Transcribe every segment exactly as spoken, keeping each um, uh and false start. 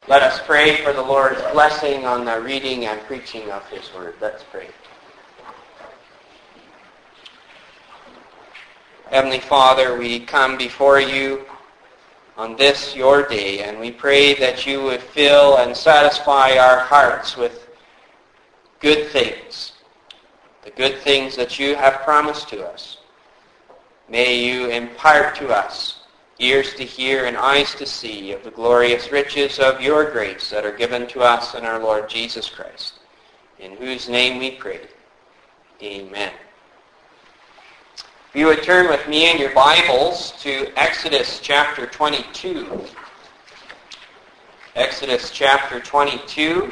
Let us pray for the Lord's blessing on the reading and preaching of His Word. Let's pray. Heavenly Father, we come before you on this your day, and we pray that you would fill and satisfy our hearts with good things, the good things that you have promised to us. May you impart to us ears to hear and eyes to see of the glorious riches of your grace that are given to us in our Lord Jesus Christ, in whose name we pray. Amen. If you would turn with me in your Bibles to Exodus chapter twenty-two. Exodus chapter twenty-two.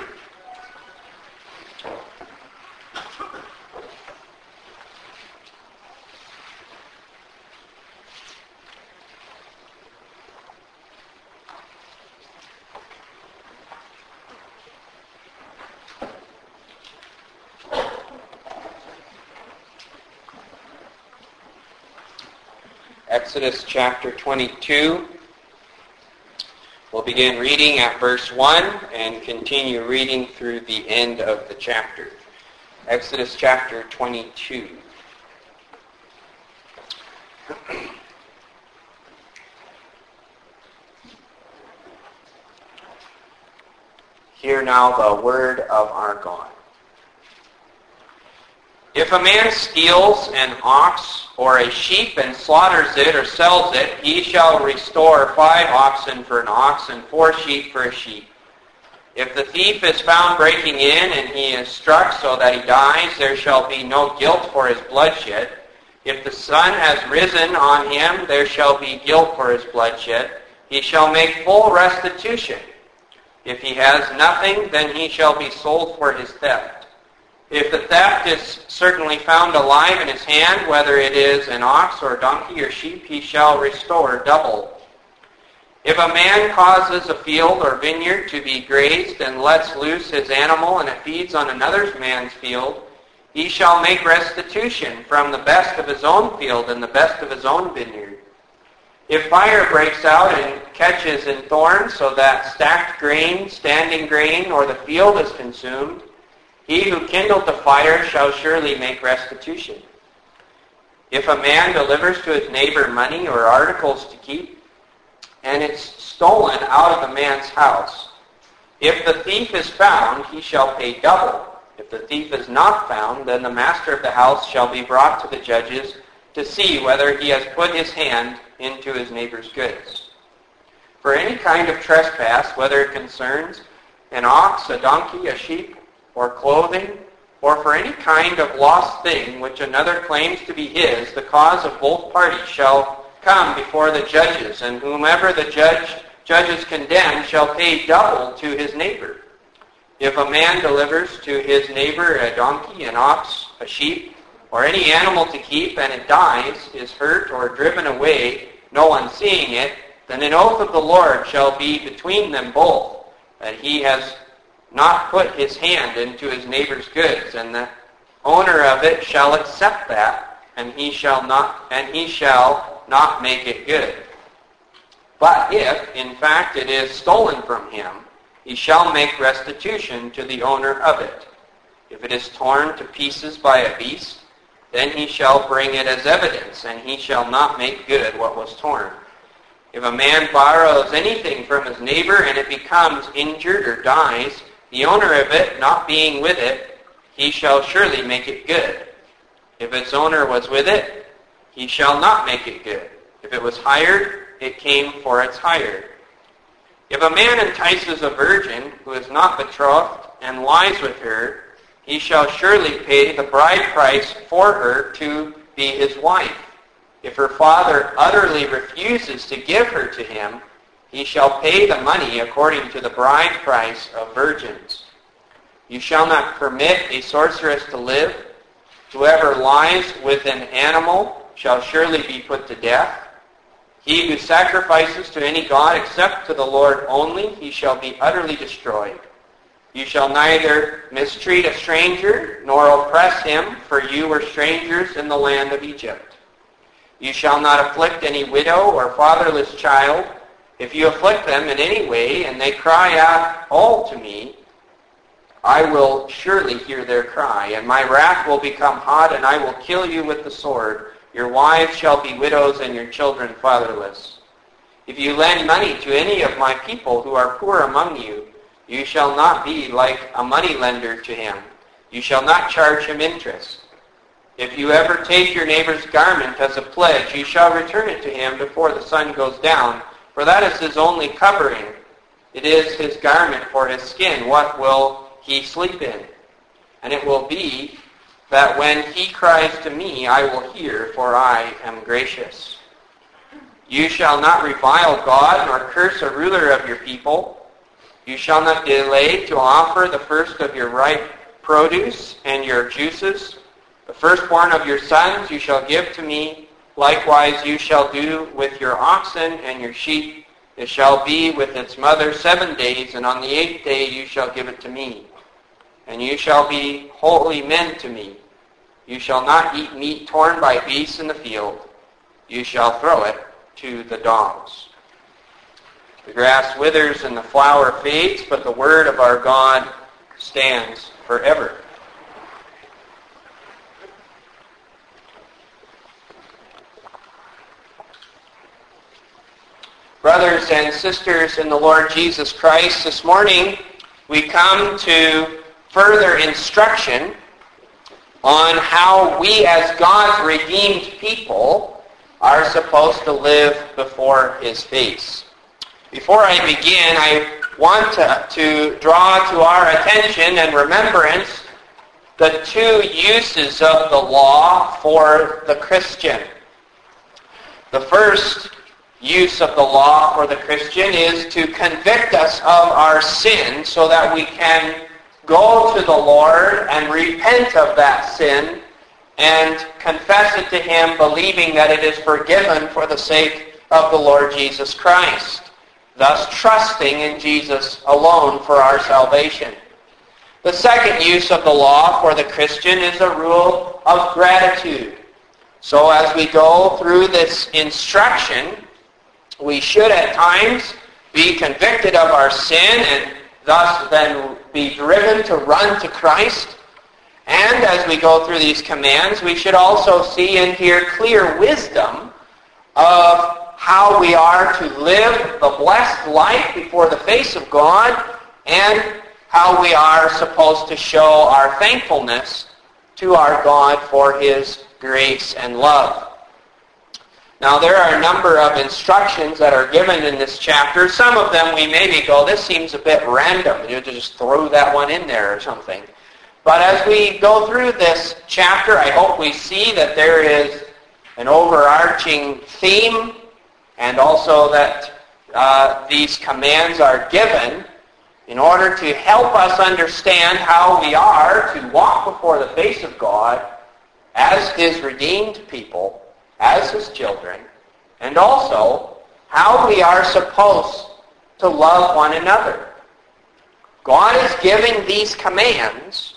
Exodus chapter twenty-two. We'll begin reading at verse one and continue reading through the end of the chapter. Exodus chapter twenty-two. Hear now the word of our God. If a man steals an ox or a sheep and slaughters it or sells it, he shall restore five oxen for an ox and four sheep for a sheep. If the thief is found breaking in and he is struck so that he dies, there shall be no guilt for his bloodshed. If the sun has risen on him, there shall be guilt for his bloodshed. He shall make full restitution. If he has nothing, then he shall be sold for his theft. If the theft is certainly found alive in his hand, whether it is an ox or donkey or sheep, he shall restore double. If a man causes a field or vineyard to be grazed and lets loose his animal and it feeds on another man's field, he shall make restitution from the best of his own field and the best of his own vineyard. If fire breaks out and catches in thorns so that stacked grain, standing grain, or the field is consumed, he who kindled the fire shall surely make restitution. If a man delivers to his neighbor money or articles to keep, and it's stolen out of the man's house, if the thief is found, he shall pay double. If the thief is not found, then the master of the house shall be brought to the judges to see whether he has put his hand into his neighbor's goods. For any kind of trespass, whether it concerns an ox, a donkey, a sheep, or clothing, or for any kind of lost thing which another claims to be his, the cause of both parties shall come before the judges, and whomever the judge judges condemn shall pay double to his neighbor. If a man delivers to his neighbor a donkey, an ox, a sheep, or any animal to keep, and it dies, is hurt, or driven away, no one seeing it, then an oath of the Lord shall be between them both, that he has not put his hand into his neighbor's goods, and the owner of it shall accept that, and he shall not and he shall not make it good. But if, in fact, it is stolen from him, he shall make restitution to the owner of it. If it is torn to pieces by a beast, then he shall bring it as evidence, and he shall not make good what was torn. If a man borrows anything from his neighbor, and it becomes injured or dies, the owner of it not being with it, he shall surely make it good. If its owner was with it, he shall not make it good. If it was hired, it came for its hire. If a man entices a virgin who is not betrothed and lies with her, he shall surely pay the bride price for her to be his wife. If her father utterly refuses to give her to him, he shall pay the money according to the bride price of virgins. You shall not permit a sorceress to live. Whoever lies with an animal shall surely be put to death. He who sacrifices to any god except to the Lord only, he shall be utterly destroyed. You shall neither mistreat a stranger nor oppress him, for you were strangers in the land of Egypt. You shall not afflict any widow or fatherless child, If you afflict them in any way, and they cry out all to me, I will surely hear their cry, and my wrath will become hot, and I will kill you with the sword. Your wives shall be widows, and your children fatherless. If you lend money to any of my people who are poor among you, you shall not be like a money lender to him. You shall not charge him interest. If you ever take your neighbor's garment as a pledge, you shall return it to him before the sun goes down, for that is his only covering. It is his garment for his skin. What will he sleep in? And it will be that when he cries to me, I will hear, for I am gracious. You shall not revile God, nor curse a ruler of your people. You shall not delay to offer the first of your ripe produce and your juices. The firstborn of your sons you shall give to me. Likewise you shall do with your oxen and your sheep. It shall be with its mother seven days, and on the eighth day you shall give it to me. And you shall be holy men to me. You shall not eat meat torn by beasts in the field. You shall throw it to the dogs. The grass withers and the flower fades, but the word of our God stands forever. Brothers and sisters in the Lord Jesus Christ, this morning we come to further instruction on how we as God's redeemed people are supposed to live before His face. Before I begin, I want to, to draw to our attention and remembrance the two uses of the law for the Christian. The first use of the law for the Christian is to convict us of our sin so that we can go to the Lord and repent of that sin and confess it to Him, believing that it is forgiven for the sake of the Lord Jesus Christ, thus trusting in Jesus alone for our salvation. The second use of the law for the Christian is a rule of gratitude. So as we go through this instruction, we should at times be convicted of our sin and thus then be driven to run to Christ. And as we go through these commands, we should also see and hear clear wisdom of how we are to live the blessed life before the face of God and how we are supposed to show our thankfulness to our God for His grace and love. Now, there are a number of instructions that are given in this chapter. Some of them we maybe go, this seems a bit random. You just throw that one in there or something. But as we go through this chapter, I hope we see that there is an overarching theme, and also that uh, these commands are given in order to help us understand how we are to walk before the face of God as His redeemed people, as His children, and also how we are supposed to love one another. God is giving these commands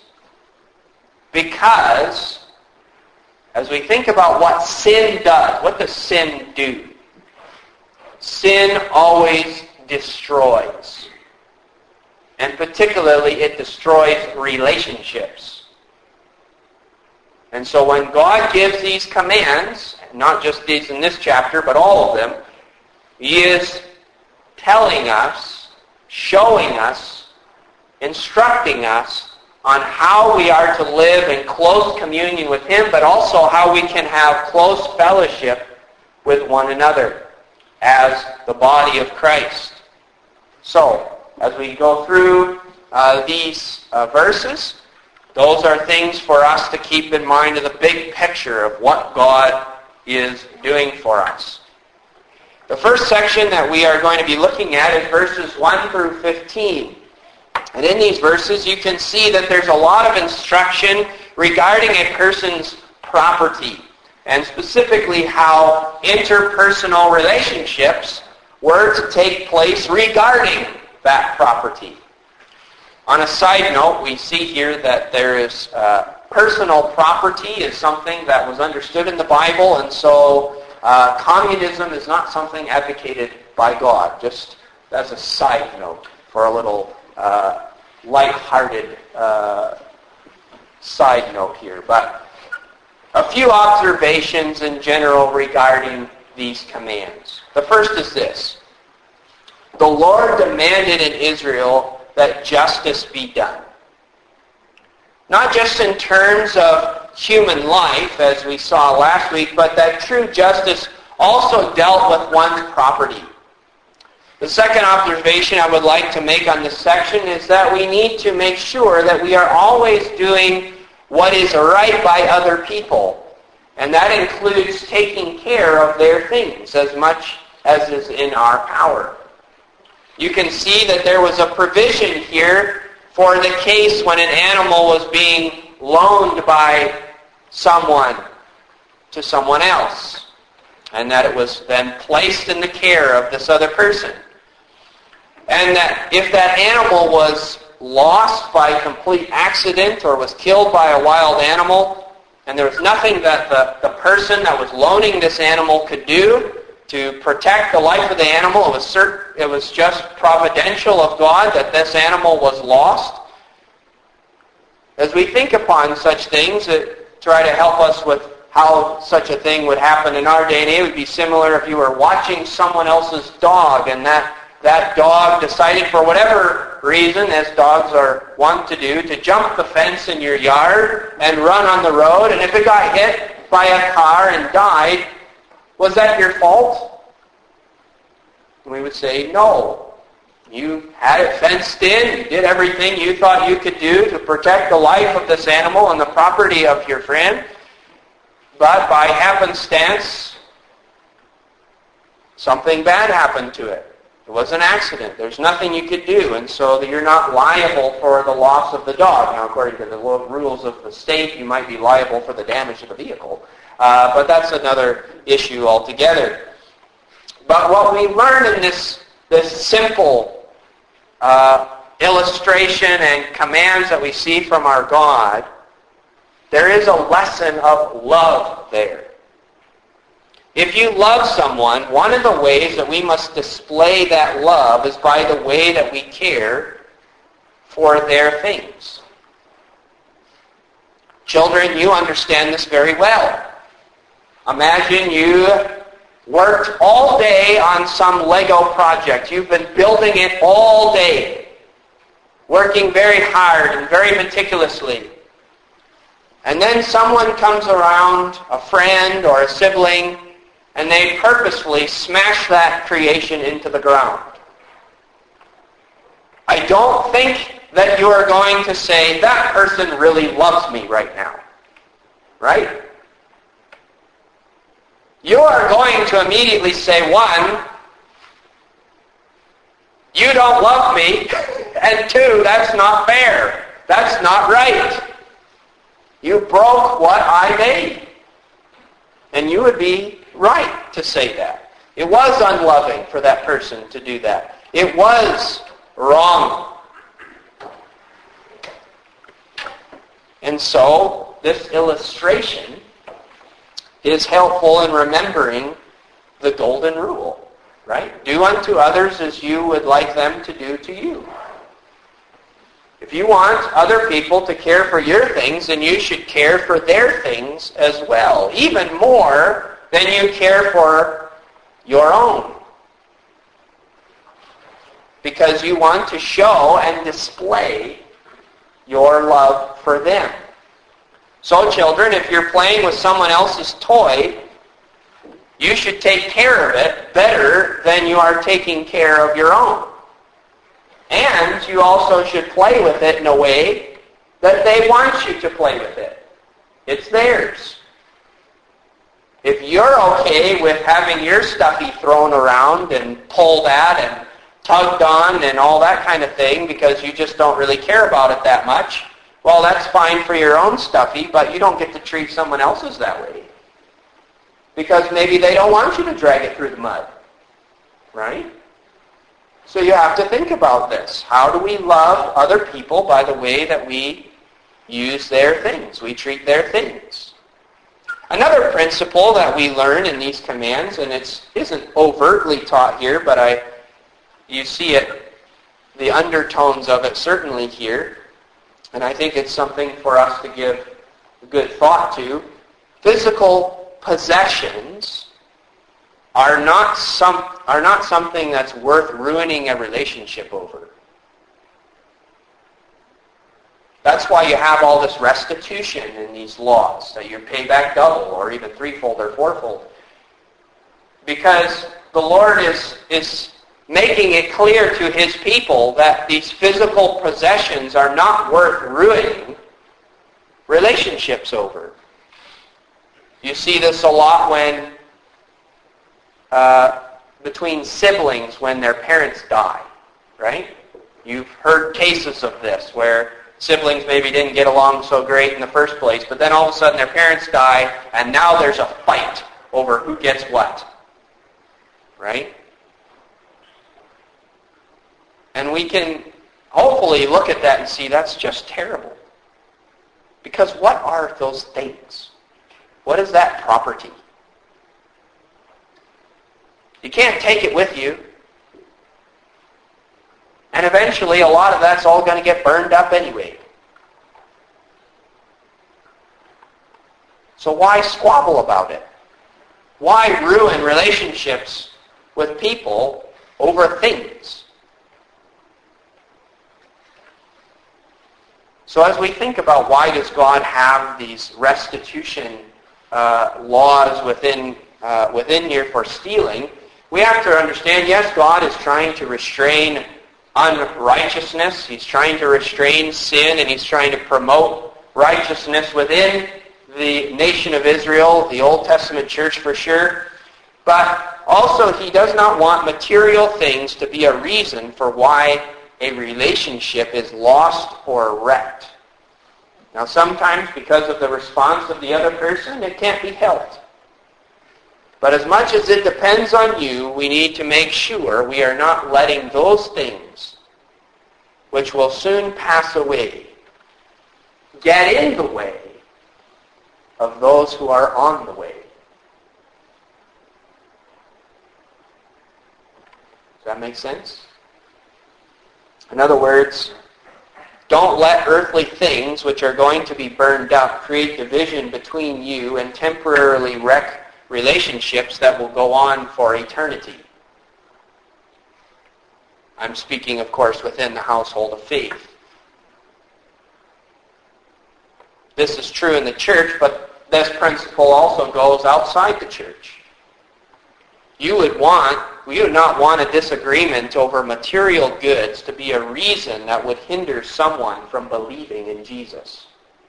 because as we think about what sin does, what does sin do? Sin always destroys. And particularly it destroys relationships. And so when God gives these commands, not just these in this chapter, but all of them, He is telling us, showing us, instructing us on how we are to live in close communion with Him, but also how we can have close fellowship with one another as the body of Christ. So, as we go through uh, these uh, verses, those are things for us to keep in mind of the big picture of what God is doing for us. The first section that we are going to be looking at is verses one through fifteen. And in these verses you can see that there's a lot of instruction regarding a person's property, and specifically how interpersonal relationships were to take place regarding that property. On a side note, we see here that there is uh, personal property is something that was understood in the Bible, and so uh, communism is not something advocated by God. Just as a side note for a little uh, light-hearted uh, side note here. But a few observations in general regarding these commands. The first is this. The Lord demanded in Israel that justice be done. Not just in terms of human life, as we saw last week, but that true justice also dealt with one's property. The second observation I would like to make on this section is that we need to make sure that we are always doing what is right by other people. And that includes taking care of their things as much as is in our power. You can see that there was a provision here for the case when an animal was being loaned by someone to someone else, and that it was then placed in the care of this other person. And that if that animal was lost by complete accident or was killed by a wild animal, and there was nothing that the, the person that was loaning this animal could do to protect the life of the animal, it was, cert- it was just providential of God that this animal was lost. As we think upon such things that try to help us with how such a thing would happen in our day and age, it would be similar if you were watching someone else's dog and that that dog decided for whatever reason, as dogs are wont to do, to jump the fence in your yard and run on the road, and if it got hit by a car and died, was that your fault? We would say, no. You had it fenced in, you did everything you thought you could do to protect the life of this animal and the property of your friend, but by happenstance, something bad happened to it. It was an accident. There's nothing you could do, and so you're not liable for the loss of the dog. Now, according to the rules of the state, you might be liable for the damage of the vehicle, uh, but that's another issue altogether. But what we learn in this, this simple uh, illustration and commands that we see from our God, there is a lesson of love there. If you love someone, one of the ways that we must display that love is by the way that we care for their things. Children, you understand this very well. Imagine you worked all day on some Lego project. You've been building it all day, working very hard and very meticulously. And then someone comes around, a friend or a sibling, and they purposefully smash that creation into the ground. I don't think that you are going to say, that person really loves me right now. Right? You are going to immediately say, one, you don't love me, and two, that's not fair. That's not right. You broke what I made. And you would be right to say that. It was unloving for that person to do that. It was wrong. And so, this illustration is helpful in remembering the golden rule, right? Do unto others as you would like them to do to you. If you want other people to care for your things, then you should care for their things as well, even more than you care for your own. Because you want to show and display your love for them. So children, if you're playing with someone else's toy, you should take care of it better than you are taking care of your own. And you also should play with it in a way that they want you to play with it. It's theirs. If you're okay with having your stuffy thrown around and pulled at and tugged on and all that kind of thing because you just don't really care about it that much, well, that's fine for your own stuffy, but you don't get to treat someone else's that way. Because maybe they don't want you to drag it through the mud. Right? So you have to think about this. How do we love other people? By the way that we use their things. We treat their things. Another principle that we learn in these commands, and it isn't overtly taught here, but I, you see it, the undertones of it certainly here, and I think it's something for us to give good thought to. Physical possessions are not some are not something that's worth ruining a relationship over. That's why you have all this restitution in these laws, that you pay back double or even threefold or fourfold. Because the Lord is, is making it clear to His people that these physical possessions are not worth ruining relationships over. You see this a lot when uh, between siblings when their parents die, right? You've heard cases of this where siblings maybe didn't get along so great in the first place, but then all of a sudden their parents die, and now there's a fight over who gets what, right? And we can hopefully look at that and see that's just terrible. Because what are those things? What is that property? You can't take it with you. And eventually a lot of that's all going to get burned up anyway. So why squabble about it? Why ruin relationships with people over things? So as we think about why does God have these restitution uh, laws within uh, within here for stealing, we have to understand, yes, God is trying to restrain unrighteousness. He's trying to restrain sin, and He's trying to promote righteousness within the nation of Israel, the Old Testament church for sure. But also He does not want material things to be a reason for why a relationship is lost or wrecked. Now sometimes because of the response of the other person, it can't be helped. But as much as it depends on you, we need to make sure we are not letting those things, which will soon pass away, get in the way of those who are on the way. Does that make sense? In other words, don't let earthly things, which are going to be burned up, create division between you and temporarily wreck relationships that will go on for eternity. I'm speaking, of course, within the household of faith. This is true in the church, but this principle also goes outside the church. You would want, you would not want a disagreement over material goods to be a reason that would hinder someone from believing in Jesus.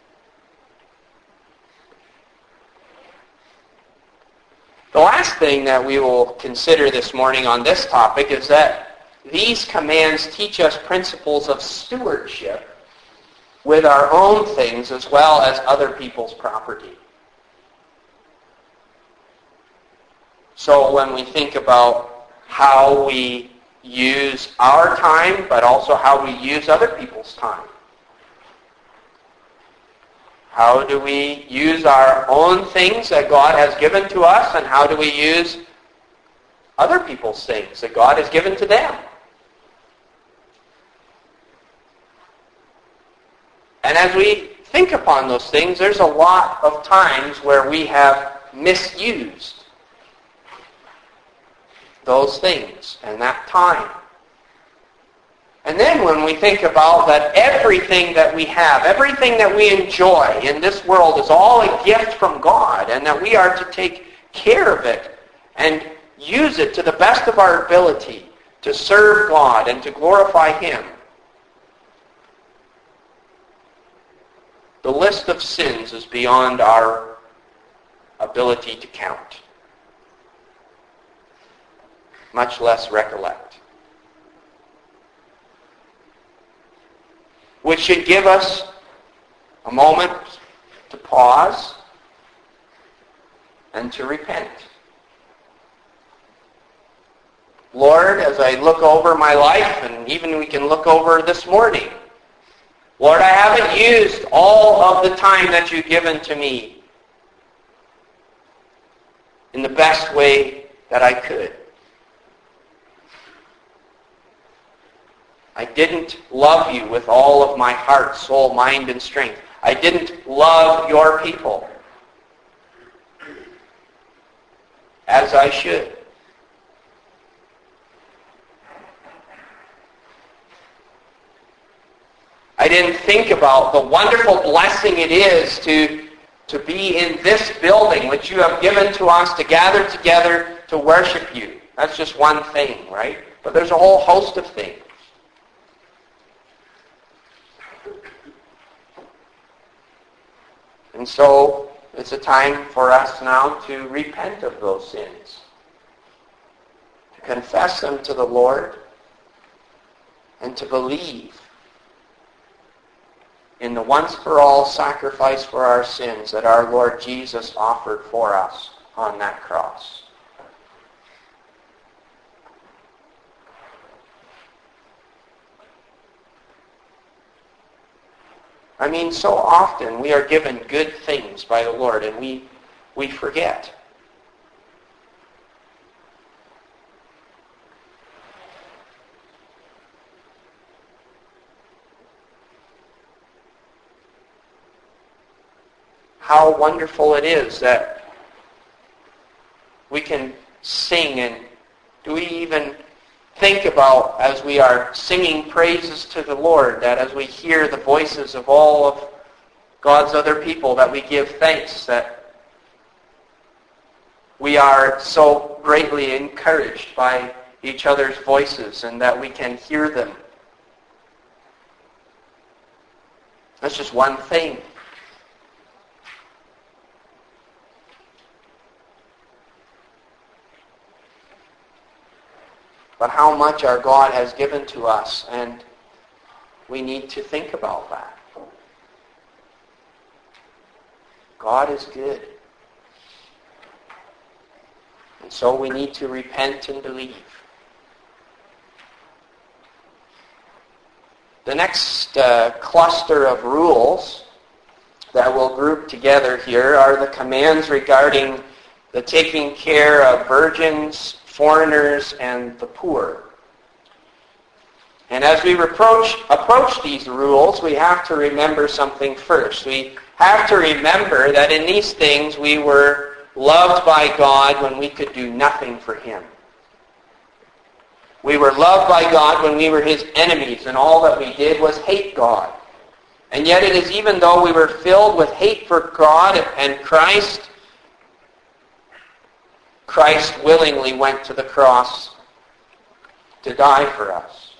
The last thing that we will consider this morning on this topic is that these commands teach us principles of stewardship with our own things as well as other people's property. So when we think about how we use our time, but also how we use other people's time. How do we use our own things that God has given to us, and how do we use other people's things that God has given to them? And as we think upon those things, there's a lot of times where we have misused those things and that time. And then when we think about that everything that we have, everything that we enjoy in this world is all a gift from God, and that we are to take care of it and use it to the best of our ability to serve God and to glorify Him. The list of sins is beyond our ability to count, much less recollect. Which should give us a moment to pause and to repent. Lord, as I look over my life, and even we can look over this morning, Lord, I haven't used all of the time that you've given to me in the best way that I could. I didn't love you with all of my heart, soul, mind, and strength. I didn't love your people as I should. I didn't think about the wonderful blessing it is to, to be in this building which you have given to us to gather together to worship you. That's just one thing, right? But there's a whole host of things. And so it's a time for us now to repent of those sins, to confess them to the Lord, and to believe in the once-for-all sacrifice for our sins that our Lord Jesus offered for us on that cross. I mean, so often we are given good things by the Lord and we, we forget. How wonderful it is that we can sing, and do we even think about, as we are singing praises to the Lord, that as we hear the voices of all of God's other people, that we give thanks, that we are so greatly encouraged by each other's voices and that we can hear them. That's just one thing. But how much our God has given to us, and we need to think about that. God is good. And so we need to repent and believe. The next uh, cluster of rules that we'll group together here are the commands regarding the taking care of virgins, foreigners, and the poor. And as we approach, approach these rules, we have to remember something first. We have to remember that in these things we were loved by God when we could do nothing for Him. We were loved by God when we were His enemies, and all that we did was hate God. And yet it is even though we were filled with hate for God and Christ, Christ willingly went to the cross to die for us.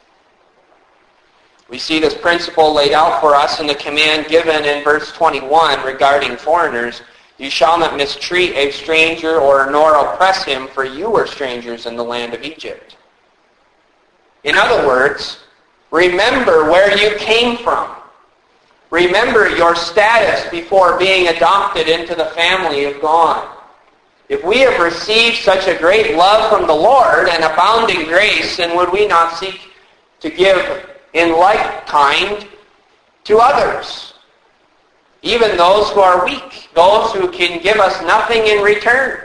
We see this principle laid out for us in the command given in verse twenty-one regarding foreigners. You shall not mistreat a stranger or nor oppress him, for you were strangers in the land of Egypt. In other words, remember where you came from. Remember your status before being adopted into the family of God. If we have received such a great love from the Lord and abounding grace, then would we not seek to give in like kind to others, even those who are weak, those who can give us nothing in return?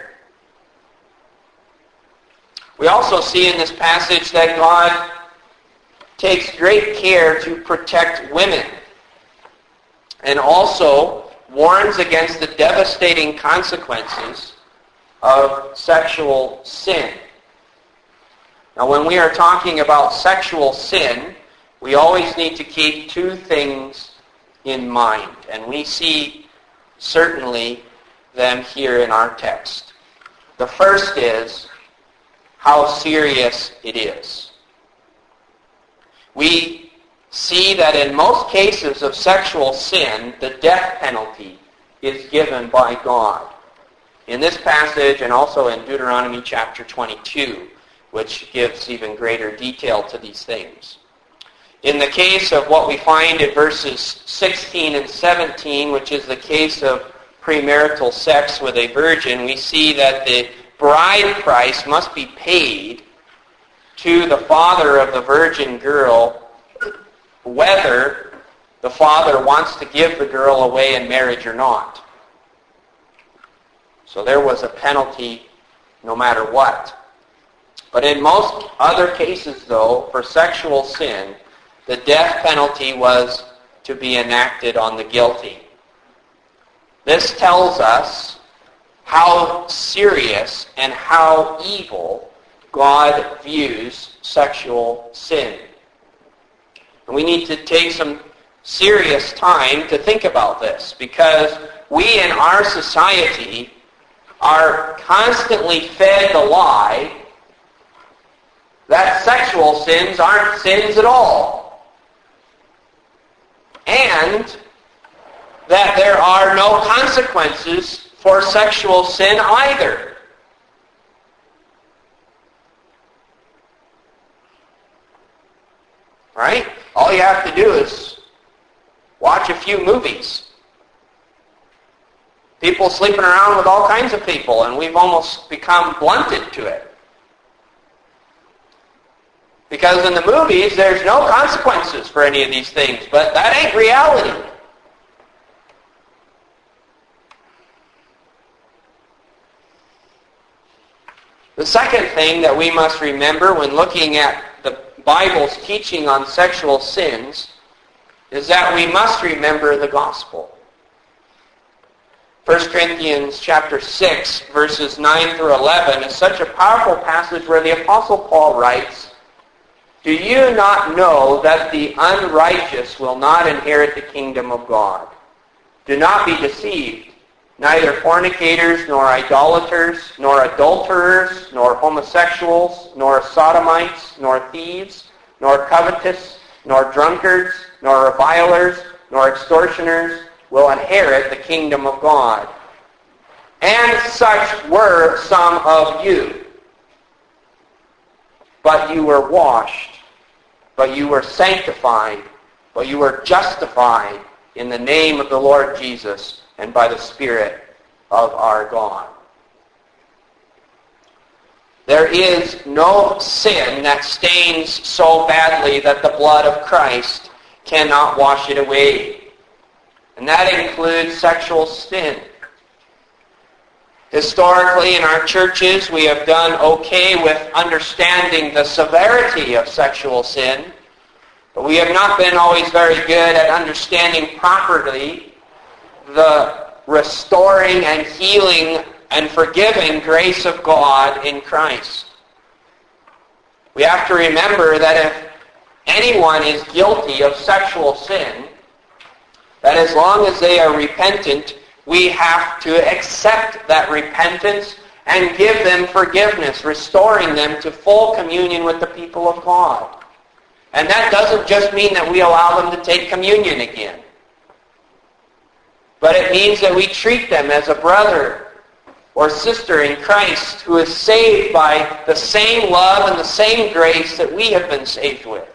We also see in this passage that God takes great care to protect women, and also warns against the devastating consequences of sexual sin. Now, when we are talking about sexual sin, we always need to keep two things in mind, and we see certainly them here in our text. The first is how serious it is. We see that in most cases of sexual sin, the death penalty is given by God. In this passage, and also in Deuteronomy chapter twenty-two, which gives even greater detail to these things. In the case of what we find in verses sixteen and seventeen, which is the case of premarital sex with a virgin, we see that the bride price must be paid to the father of the virgin girl, whether the father wants to give the girl away in marriage or not. So there was a penalty no matter what. But in most other cases, though, for sexual sin, the death penalty was to be enacted on the guilty. This tells us how serious and how evil God views sexual sin. And we need to take some serious time to think about this, because we in our society are constantly fed the lie that sexual sins aren't sins at all, and that there are no consequences for sexual sin either. Right? All you have to do is watch a few movies. People sleeping around with all kinds of people, and we've almost become blunted to it. Because in the movies, there's no consequences for any of these things, but that ain't reality. The second thing that we must remember when looking at the Bible's teaching on sexual sins is that we must remember the gospel. First Corinthians chapter six, verses nine through eleven is such a powerful passage where the Apostle Paul writes, "Do you not know that the unrighteous will not inherit the kingdom of God? Do not be deceived. Neither fornicators, nor idolaters, nor adulterers, nor homosexuals, nor sodomites, nor thieves, nor covetous, nor drunkards, nor revilers, nor extortioners will inherit the kingdom of God. And such were some of you. But you were washed, but you were sanctified, but you were justified in the name of the Lord Jesus and by the Spirit of our God." There is no sin that stains so badly that the blood of Christ cannot wash it away. And that includes sexual sin. Historically, in our churches, we have done okay with understanding the severity of sexual sin, but we have not been always very good at understanding properly the restoring and healing and forgiving grace of God in Christ. We have to remember that if anyone is guilty of sexual sin, that as long as they are repentant, we have to accept that repentance and give them forgiveness, restoring them to full communion with the people of God. And that doesn't just mean that we allow them to take communion again. But it means that we treat them as a brother or sister in Christ who is saved by the same love and the same grace that we have been saved with.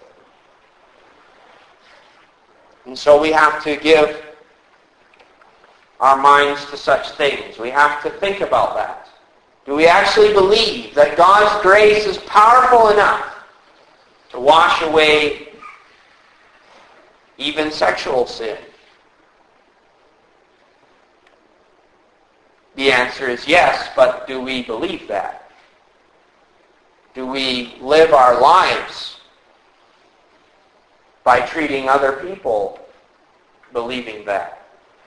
And so we have to give our minds to such things. We have to think about that. Do we actually believe that God's grace is powerful enough to wash away even sexual sin? The answer is yes, but do we believe that? Do we live our lives by treating other people believing that?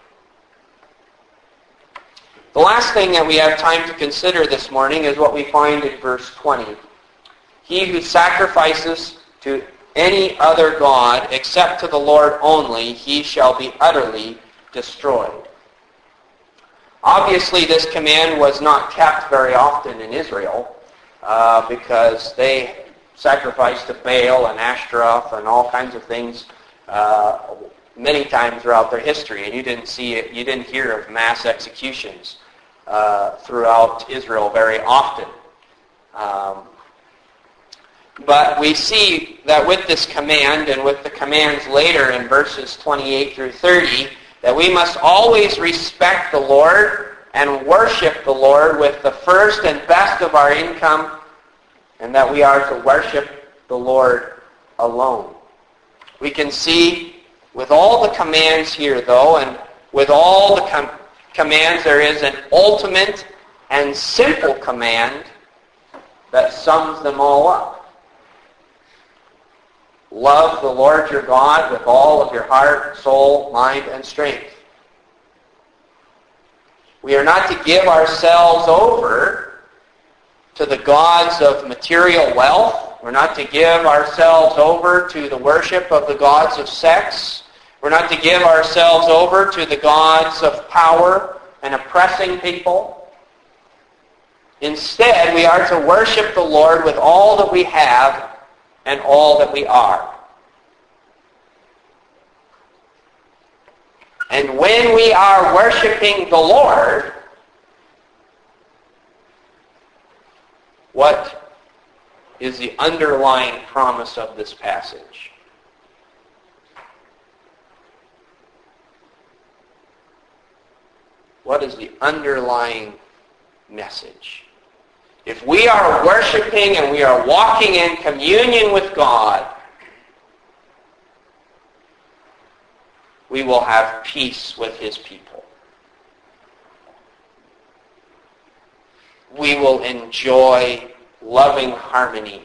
The last thing that we have time to consider this morning is what we find in verse twenty. "He who sacrifices to any other god except to the Lord only, he shall be utterly destroyed." Obviously, this command was not kept very often in Israel uh, because they sacrificed to Baal and Ashtaroth and all kinds of things uh, many times throughout their history, and you didn't see it. You didn't hear of mass executions uh, throughout Israel very often. Um, but we see that with this command and with the commands later in verses twenty-eight through thirty, that we must always respect the Lord and worship the Lord with the first and best of our income, and that we are to worship the Lord alone. We can see with all the commands here, though, and with all the com- commands, there is an ultimate and simple command that sums them all up. Love the Lord your God with all of your heart, soul, mind, and strength. We are not to give ourselves over to the gods of material wealth. We're not to give ourselves over to the worship of the gods of sex. We're not to give ourselves over to the gods of power and oppressing people. Instead, we are to worship the Lord with all that we have and all that we are. And when we are worshiping the Lord, what is the underlying promise of this passage? What is the underlying message? If we are worshiping and we are walking in communion with God, we will have peace with His people. We will enjoy loving harmony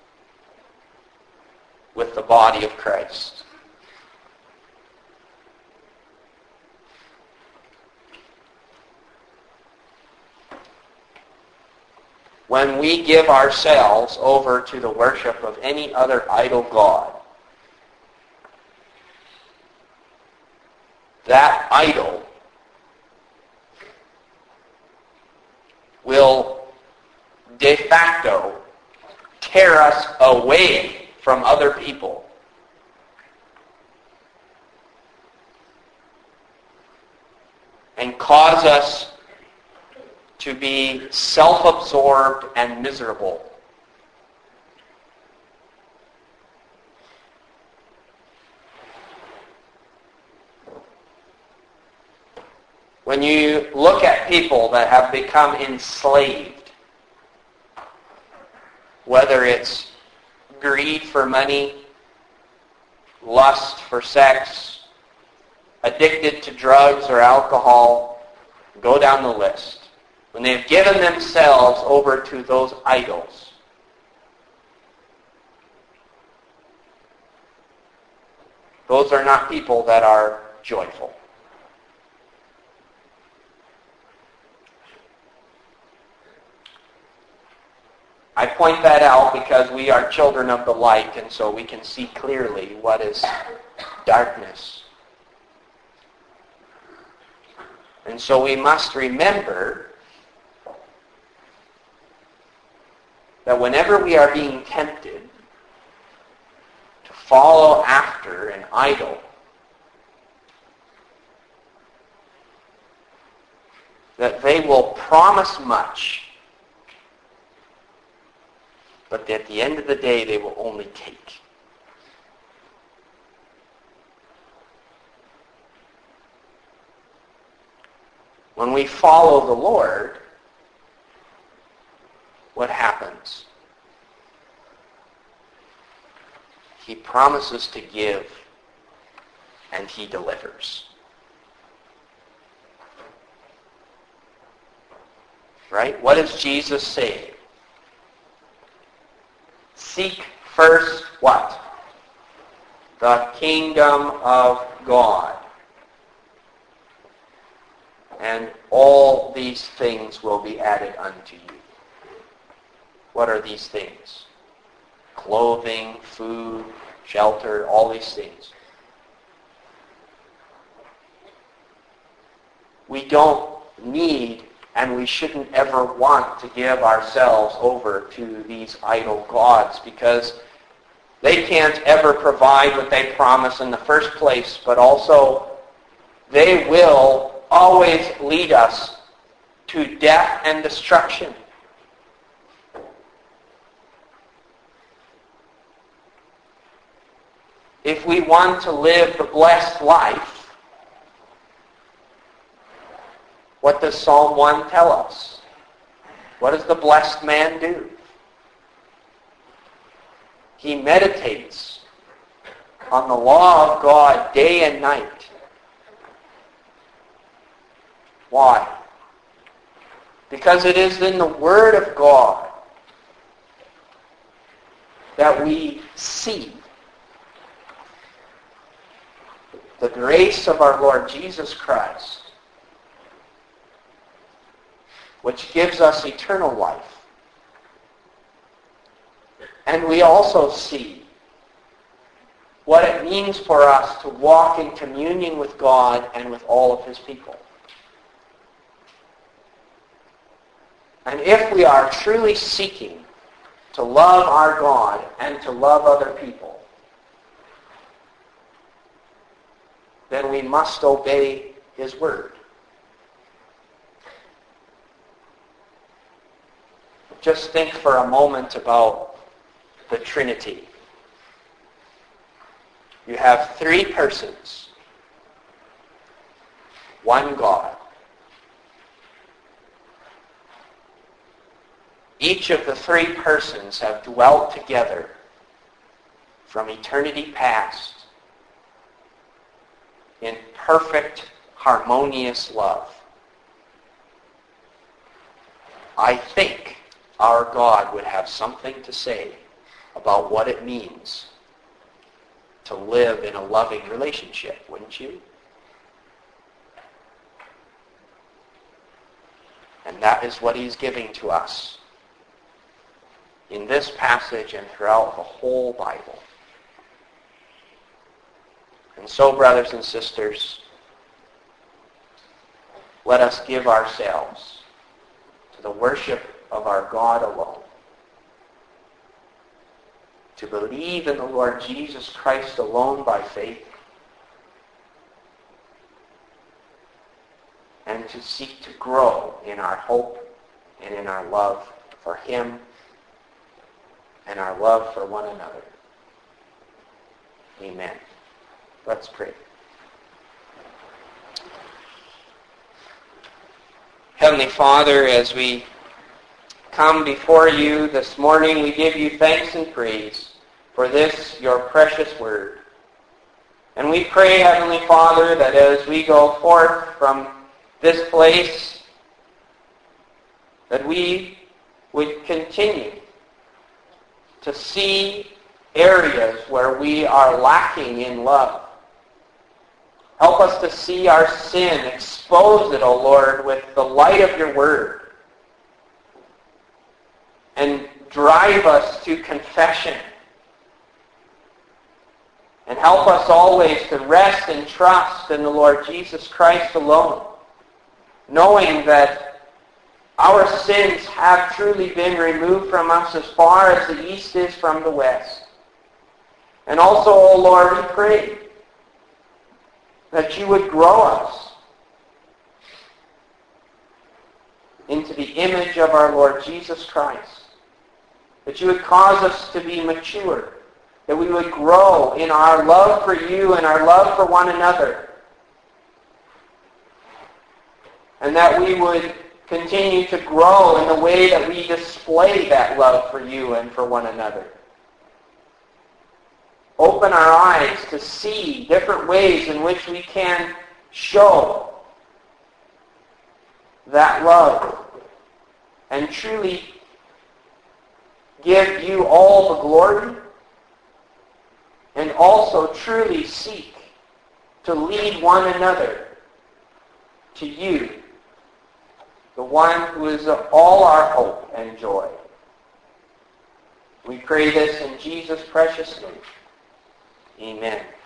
with the body of Christ. When we give ourselves over to the worship of any other idol god, that idol will de facto tear us away from other people. And cause us to be self-absorbed and miserable. When you look at people that have become enslaved, whether it's greed for money, lust for sex, addicted to drugs or alcohol, go down the list. When they've given themselves over to those idols, those are not people that are joyful. I point that out because we are children of the light, and so we can see clearly what is darkness. And so we must remember that whenever we are being tempted to follow after an idol, that they will promise much, but at the end of the day, they will only take. When we follow the Lord, what happens? He promises to give, and He delivers. Right? What does Jesus say? Seek first what? The kingdom of God. And all these things will be added unto you. What are these things? Clothing, food, shelter, all these things. We don't need and we shouldn't ever want to give ourselves over to these idol gods because they can't ever provide what they promise in the first place, but also they will always lead us to death and destruction. If we want to live the blessed life, what does Psalm one tell us? What does the blessed man do? He meditates on the law of God day and night. Why? Because it is in the Word of God that we see the grace of our Lord Jesus Christ, which gives us eternal life. And we also see what it means for us to walk in communion with God and with all of His people. And if we are truly seeking to love our God and to love other people, then we must obey His Word. Just think for a moment about the Trinity. You have three persons, one God. Each of the three persons have dwelt together from eternity past in perfect, harmonious love. I think our God would have something to say about what it means to live in a loving relationship, wouldn't you? And that is what He's giving to us in this passage and throughout the whole Bible. And so, brothers and sisters, let us give ourselves to the worship of our God alone, to believe in the Lord Jesus Christ alone by faith, and to seek to grow in our hope and in our love for Him and our love for one another. Amen. Let's pray. Heavenly Father, as we come before you this morning, we give you thanks and praise for this, your precious word. And we pray, Heavenly Father, that as we go forth from this place, that we would continue to see areas where we are lacking in love. Help us to see our sin, expose it, O Lord, with the light of your word, and drive us to confession. And help us always to rest and trust in the Lord Jesus Christ alone, knowing that our sins have truly been removed from us as far as the east is from the west. And also, O Lord, we pray that you would grow us into the image of our Lord Jesus Christ, that you would cause us to be mature, that we would grow in our love for you and our love for one another, and that we would continue to grow in the way that we display that love for you and for one another. Open our eyes to see different ways in which we can show that love and truly give you all the glory, and also truly seek to lead one another to you, the one who is all our hope and joy. We pray this in Jesus' precious name. Amen.